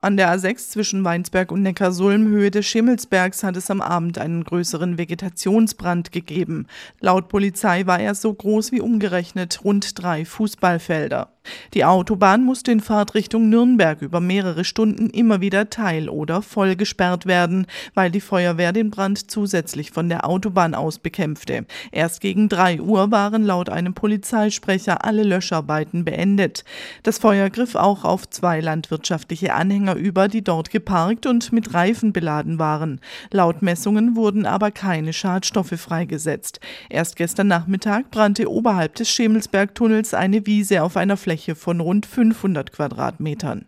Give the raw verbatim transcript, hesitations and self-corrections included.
An der A sechs zwischen Weinsberg und Neckarsulm, Höhe des Schimmelsbergs, hat es am Abend einen größeren Vegetationsbrand gegeben. Laut Polizei war er so groß wie umgerechnet rund drei Fußballfelder. Die Autobahn musste in Fahrtrichtung Nürnberg über mehrere Stunden immer wieder teil- oder voll gesperrt werden, weil die Feuerwehr den Brand zusätzlich von der Autobahn aus bekämpfte. Erst gegen drei Uhr waren laut einem Polizeisprecher alle Löscharbeiten beendet. Das Feuer griff auch auf zwei landwirtschaftliche Anhänger über, die dort geparkt und mit Reifen beladen waren. Laut Messungen wurden aber keine Schadstoffe freigesetzt. Erst gestern Nachmittag brannte oberhalb des Schemelsbergtunnels eine Wiese auf einer Fläche von rund fünfhundert Quadratmetern.